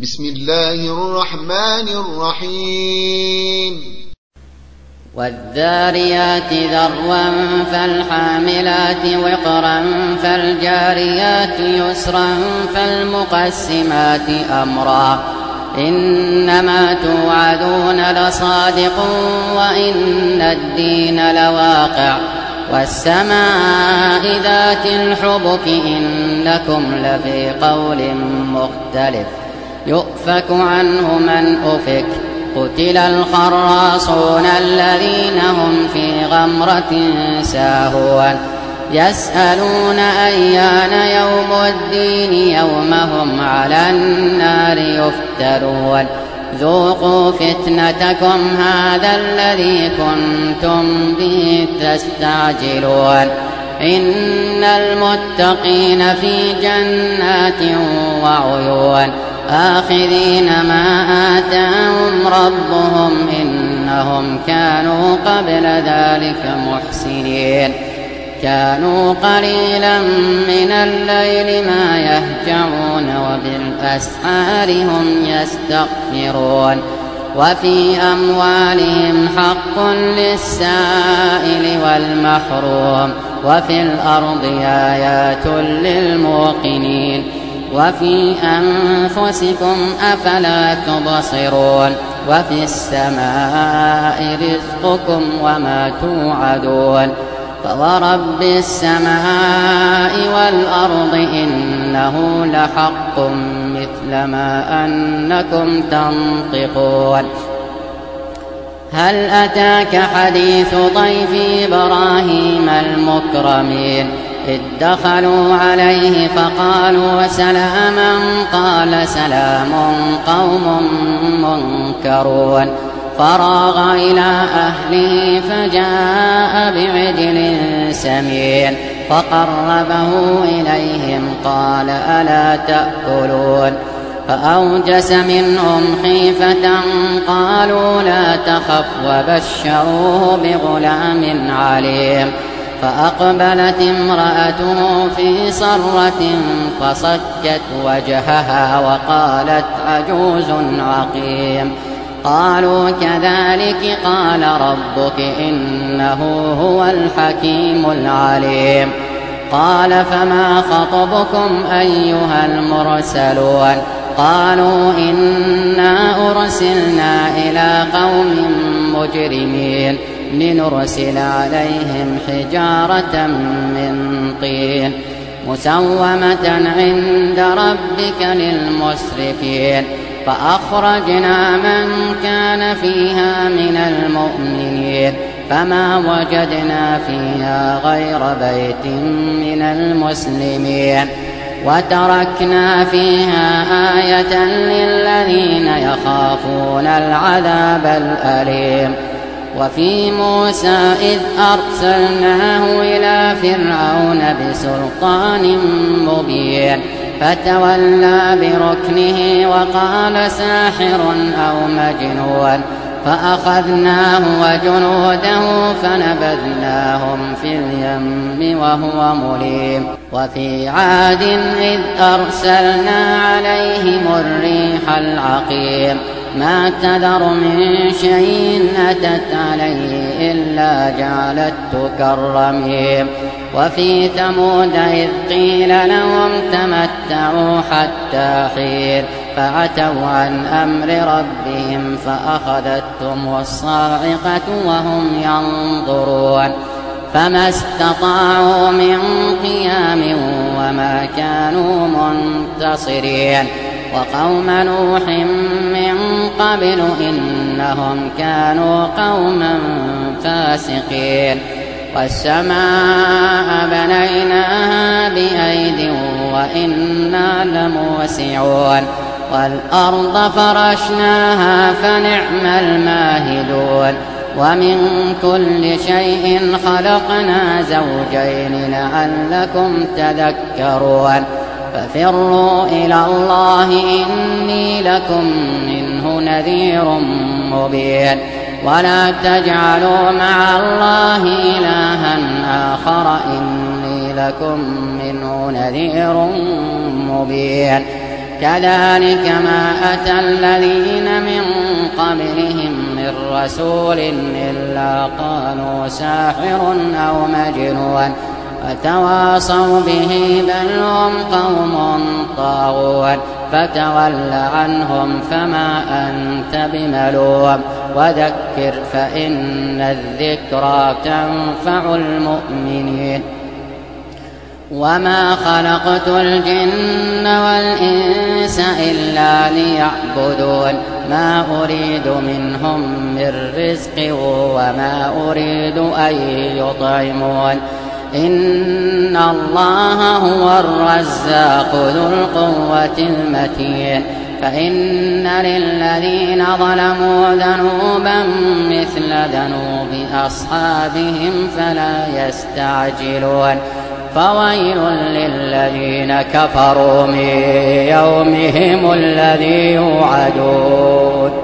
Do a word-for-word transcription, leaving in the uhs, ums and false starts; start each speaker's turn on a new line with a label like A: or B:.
A: بسم الله الرحمن الرحيم
B: والذاريات ذروا فالحاملات وقرا فالجاريات يسرا فالمقسمات أمرا إنما توعدون لصادق وإن الدين لواقع والسماء ذات الحبك إنكم لفي قول مختلف يؤفك عنه من أفك قتل الخراصون الذين هم في غمرة ساهون يسألون أيان يوم الدين يوم هم على النار يفترون ذوقوا فتنتكم هذا الذي كنتم به تستعجلون إن المتقين في جنات وعيون آخذين ما آتاهم ربهم إنهم كانوا قبل ذلك محسنين كانوا قليلا من الليل ما يهجعون وبالأسحار هم يستغفرون وفي أموالهم حق للسائل والمحروم وفي الأرض آيات للموقنين وفي أنفسكم أفلا تبصرون وفي السماء رزقكم وما توعدون فورب السماء والأرض إنه لحق مثل ما أنكم تنطقون هل أتاك حديث ضيف إبراهيم المكرمين إذ دخلوا عليه فقالوا سلاما قال سلام قوم منكرون فراغ إلى أهله فجاء بعجل سمين فقربه إليهم قال ألا تأكلون فأوجس منهم خيفة قالوا لا تخف وبشروه بغلام عليم فأقبلت امرأته في صرة فصكت وجهها وقالت عجوز عقيم قالوا كذلك قال ربك إنه هو الحكيم العليم قال فما خطبكم أيها المرسلون قالوا إنا أرسلنا إلى قوم مجرمين لنرسل عليهم حجارة من طين مسومة عند ربك للمسرفين فأخرجنا من كان فيها من المؤمنين فما وجدنا فيها غير بيت من المسلمين وتركنا فيها آية للذين يخافون العذاب الأليم وفي موسى إذ أرسلناه إلى فرعون بسلطان مبين فتولى بركنه وقال ساحر أو مجنون فأخذناه وجنوده فنبذناهم في اليم وهو مليم وفي عاد إذ أرسلنا عليهم الريح العقيم ما تذر من شيء أتت عليه إلا جعلته كالرميم وفي ثمود إذ قيل لهم تمتعوا حتى حين فعتوا عن أمر ربهم فأخذتهم الصاعقة وهم ينظرون فما استطاعوا من قيام وما كانوا منتصرين وقوم نوح من قبل إنهم كانوا قوما فاسقين والسماء بنيناها بأيد وإنا لموسعون والأرض فرشناها فنعم الماهدون ومن كل شيء خلقنا زوجين لعلكم تذكرون ففروا إلى الله إني لكم منه نذير مبين ولا تجعلوا مع الله إلها آخر إني لكم منه نذير مبين كذلك ما أتى الذين من قبلهم من رسول إلا قالوا ساحر أو مجنون فتواصوا به بل هم قوم طاغون فتول عنهم فما أنت بملوم وذكر فإن الذكرى تنفع المؤمنين وما خلقت الجن والإنس إلا ليعبدون ما أريد منهم من رزق وما أريد أن يطعمون إن الله هو الرزاق ذو القوة المتين فإن للذين ظلموا ذنوبا مثل ذنوب أصحابهم فلا يستعجلون فويل للذين كفروا من يومهم الذي يوعدون